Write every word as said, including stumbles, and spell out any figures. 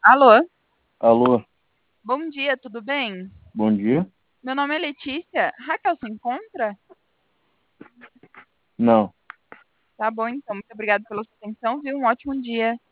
Alô, Alô, bom dia, tudo bem? bom dia? Meu nome é Letícia. Raquel se encontra? Não, Tá bom, então. Muito obrigada pela sua atenção, viu? Um ótimo dia.